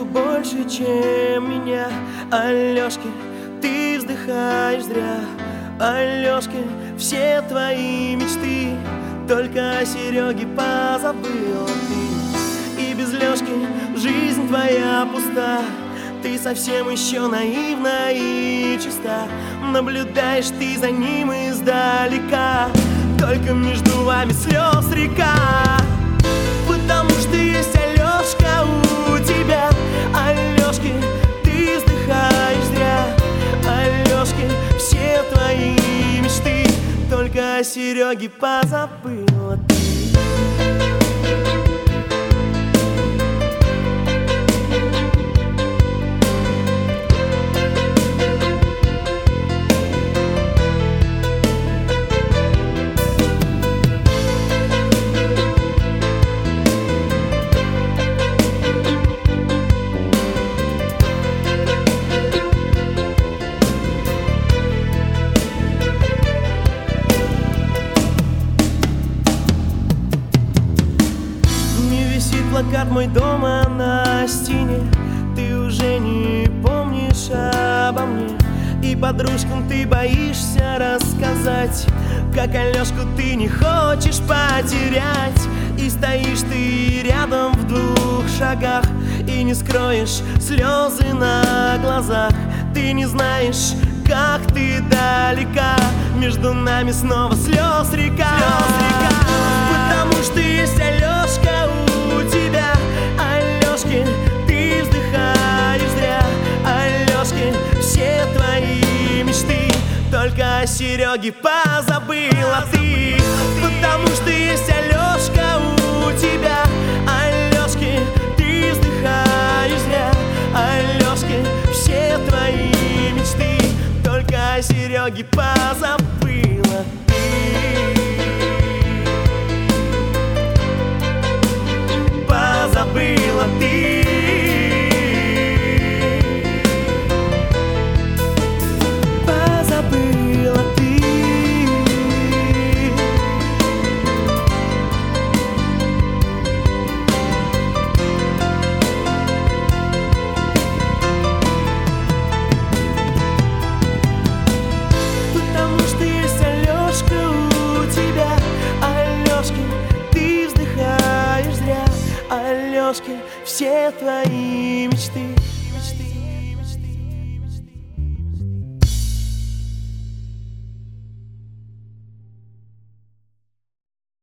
больше, чем меня. Алёшкин, ты вздыхаешь зря. Алёшкин, все твои мечты только о Сереге позабыла ты. И без Лёшки жизнь твоя пуста. Ты совсем еще наивна и чиста. Наблюдаешь ты за ним издалека. Только между вами слез река. Потому что есть Алёшка у тебя. Алёшки, ты вздыхаешь зря. Алёшки, все твои мечты только о Сереге позабыла ты. Плакат мой дома на стене. Ты уже не помнишь обо мне. И подружкам ты боишься рассказать, как Алёшку ты не хочешь потерять. И стоишь ты рядом в 2 шагах и не скроешь слезы на глазах. Ты не знаешь, как ты далека. Между нами снова слез река. Потому что есть Алёшка у тебя. Алёшкин, ты вздыхаешь зря. Алёшкин, все твои мечты только о Сереге позабыла ты. Потому что есть Алёшка у тебя. Алёшкин, ты вздыхаешь зря. Алёшкин, все твои мечты только о Сереге позабыла ты. Позабыла ты. Позабыла ты. Потому что есть Алёшка у тебя. Алёшкин, ты вздыхаешь зря. Алёшки, все твои мечты